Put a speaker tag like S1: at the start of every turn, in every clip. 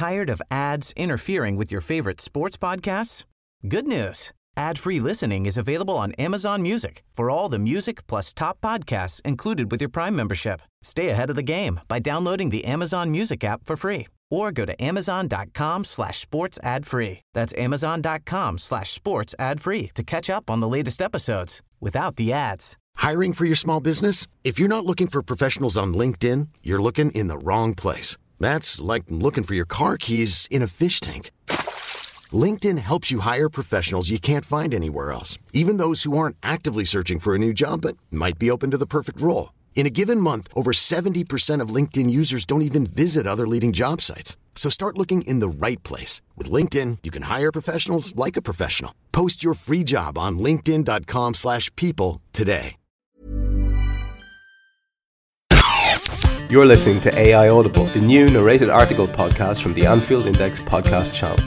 S1: Tired of ads interfering with your favorite sports podcasts? Good news. Ad-free listening is available on Amazon Music for all the music plus top podcasts included with your Prime membership. Stay ahead of the game by downloading the Amazon Music app for free or go to amazon.com/sports ad free. That's amazon.com/sports ad free to catch up on the latest episodes without the ads.
S2: Hiring for your small business? If you're not looking for professionals on LinkedIn, you're looking in the wrong place. That's like looking for your car keys in a fish tank. LinkedIn helps you hire professionals you can't find anywhere else, even those who aren't actively searching for a new job but might be open to the perfect role. In a given month, over 70% of LinkedIn users don't even visit other leading job sites. So start looking in the right place. With LinkedIn, you can hire professionals like a professional. Post your free job on linkedin.com/people today.
S3: You're listening to AI Audible, the new narrated article podcast from the Anfield Index podcast channel.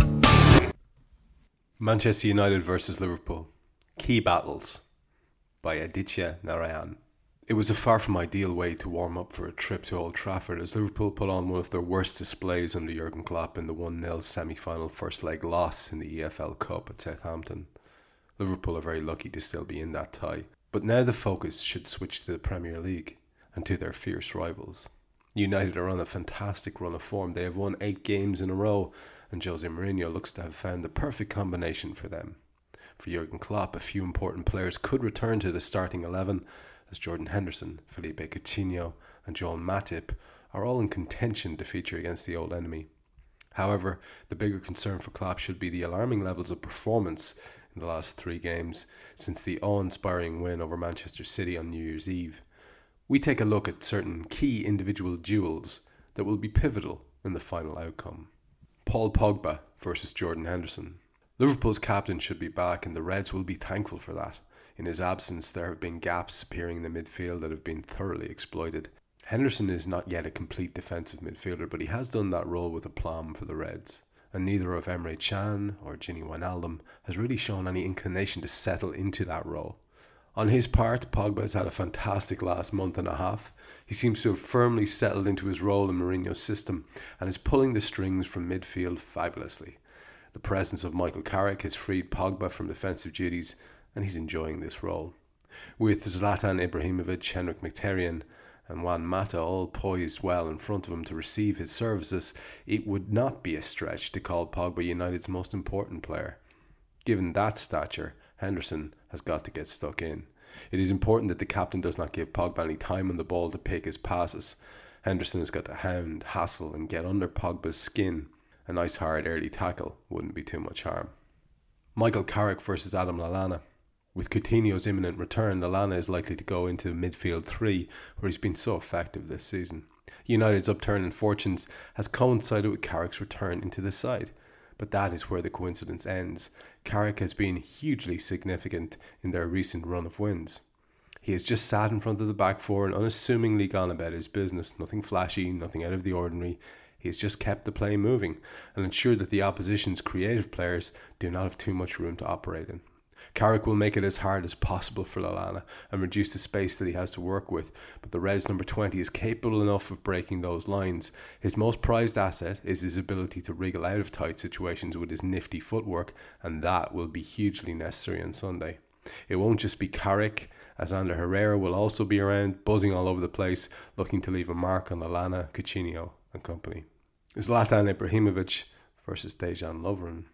S3: Manchester United versus Liverpool. Key Battles by Aditya Narayan. It was a far from ideal way to warm up for a trip to Old Trafford as Liverpool put on one of their worst displays under Jurgen Klopp in the 1-0 semi-final first leg loss in the EFL Cup at Southampton. Liverpool are very lucky to still be in that tie, but now the focus should switch to the Premier League and to their fierce rivals. United are on a fantastic run of form. They have won 8 games in a row, and Jose Mourinho looks to have found the perfect combination for them. For Jurgen Klopp, a few important players could return to the starting 11, as Jordan Henderson, Felipe Coutinho and Joel Matip are all in contention to feature against the old enemy. However, the bigger concern for Klopp should be the alarming levels of performance in the last 3 games since the awe-inspiring win over Manchester City on New Year's Eve. We take a look at certain key individual duels that will be pivotal in the final outcome. Paul Pogba versus Jordan Henderson. Liverpool's captain should be back and the Reds will be thankful for that. In his absence, there have been gaps appearing in the midfield that have been thoroughly exploited. Henderson is not yet a complete defensive midfielder, but he has done that role with aplomb for the Reds. And neither of Emre Can or Gini Wijnaldum has really shown any inclination to settle into that role. On his part, Pogba has had a fantastic last month and a half. He seems to have firmly settled into his role in Mourinho's system and is pulling the strings from midfield fabulously. The presence of Michael Carrick has freed Pogba from defensive duties and he's enjoying this role. With Zlatan Ibrahimovic, Henrik Mkhitaryan and Juan Mata all poised well in front of him to receive his services, it would not be a stretch to call Pogba United's most important player. Given that stature, Henderson has got to get stuck in. It is important that the captain does not give Pogba any time on the ball to pick his passes. Henderson has got to hound, hassle and get under Pogba's skin. A nice hard early tackle wouldn't be too much harm. Michael Carrick versus Adam Lallana. With Coutinho's imminent return, Lallana is likely to go into midfield 3, where he's been so effective this season. United's upturn in fortunes has coincided with Carrick's return into the side, but that is where the coincidence ends. Carrick has been hugely significant in their recent run of wins. He has just sat in front of the back four and unassumingly gone about his business, nothing flashy, nothing out of the ordinary. He has just kept the play moving and ensured that the opposition's creative players do not have too much room to operate in. Carrick will make it as hard as possible for Lallana and reduce the space that he has to work with, but the Reds number 20 is capable enough of breaking those lines. His most prized asset is his ability to wriggle out of tight situations with his nifty footwork, and that will be hugely necessary on Sunday. It won't just be Carrick, as Ander Herrera will also be around, buzzing all over the place, looking to leave a mark on Lallana, Coutinho and company. Zlatan Ibrahimovic versus Dejan Lovren.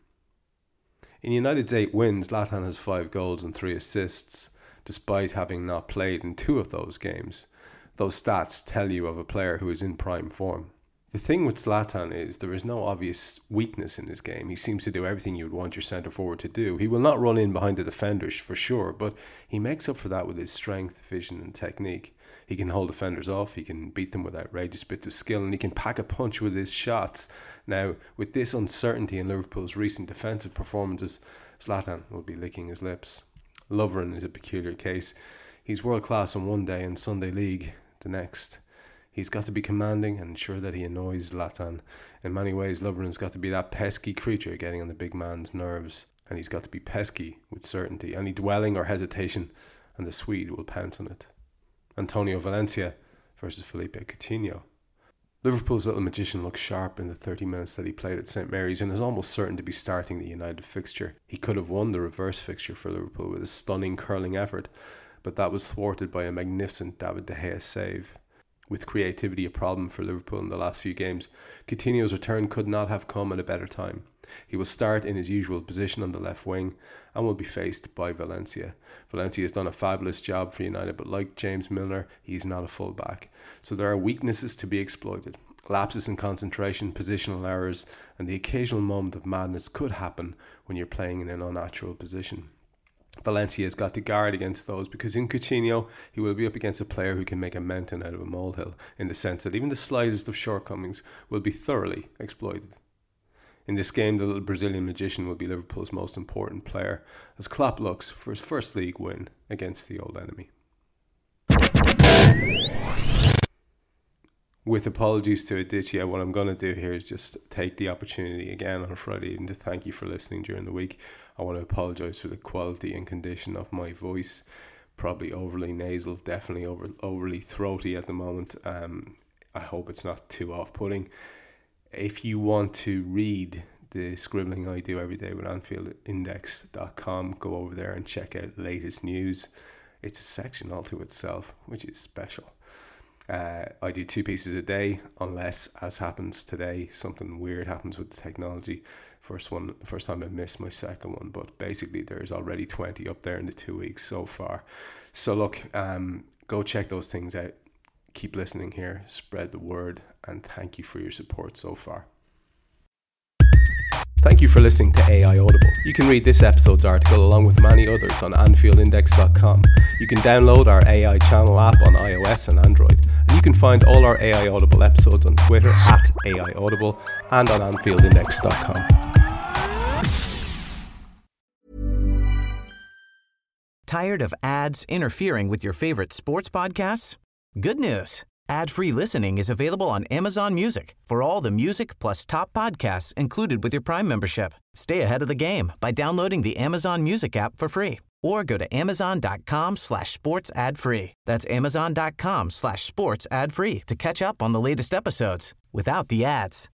S3: In United's 8 wins, Zlatan has 5 goals and 3 assists, despite having not played in 2 of those games. Those stats tell you of a player who is in prime form. The thing with Zlatan is there is no obvious weakness in his game. He seems to do everything you would want your centre forward to do. He will not run in behind the defenders for sure, but he makes up for that with his strength, vision and technique. He can hold defenders off, he can beat them with outrageous bits of skill, and he can pack a punch with his shots. Now, with this uncertainty in Liverpool's recent defensive performances, Zlatan will be licking his lips. Lovren is a peculiar case. He's world class on one day and Sunday League the next. He's got to be commanding and ensure that he annoys Zlatan. In many ways, Lovren's got to be that pesky creature getting on the big man's nerves. And he's got to be pesky with certainty. Any dwelling or hesitation, and the Swede will pounce on it. Antonio Valencia versus Felipe Coutinho. Liverpool's little magician looked sharp in the 30 minutes that he played at St Mary's and is almost certain to be starting the United fixture. He could have won the reverse fixture for Liverpool with a stunning curling effort, but that was thwarted by a magnificent David De Gea save. With creativity a problem for Liverpool in the last few games, Coutinho's return could not have come at a better time. He will start in his usual position on the left wing and will be faced by Valencia. Valencia has done a fabulous job for United, but like James Milner, he's not a full-back. So there are weaknesses to be exploited. Lapses in concentration, positional errors, and the occasional moment of madness could happen when you're playing in an unnatural position. Valencia has got to guard against those because in Coutinho, he will be up against a player who can make a mountain out of a molehill, in the sense that even the slightest of shortcomings will be thoroughly exploited. In this game, the little Brazilian magician will be Liverpool's most important player, as Klopp looks for his first league win against the old enemy. With apologies to Aditya, what I'm going to do here is just take the opportunity again on a Friday evening to thank you for listening during the week. I want to apologise for the quality and condition of my voice. Probably overly nasal, definitely overly throaty at the moment. I hope it's not too off-putting. If you want to read the scribbling I do every day with AnfieldIndex.com, go over there and check out the latest news. It's a section all to itself, which is special. I do 2 pieces a day, unless, as happens today, something weird happens with the technology. First time I missed my second one, but basically there's already 20 up there in the 2 weeks so far. So look, go check those things out. Keep listening here, spread the word, and thank you for your support so far. Thank you for listening to AI Audible. You can read this episode's article along with many others on AnfieldIndex.com. You can download our AI channel app on iOS and Android. And you can find all our AI Audible episodes on Twitter at AI Audible and on AnfieldIndex.com.
S1: Tired of ads interfering with your favorite sports podcasts? Good news. Ad-free listening is available on Amazon Music for all the music plus top podcasts included with your Prime membership. Stay ahead of the game by downloading the Amazon Music app for free or go to amazon.com/sports ad free. That's amazon.com/sports ad free to catch up on the latest episodes without the ads.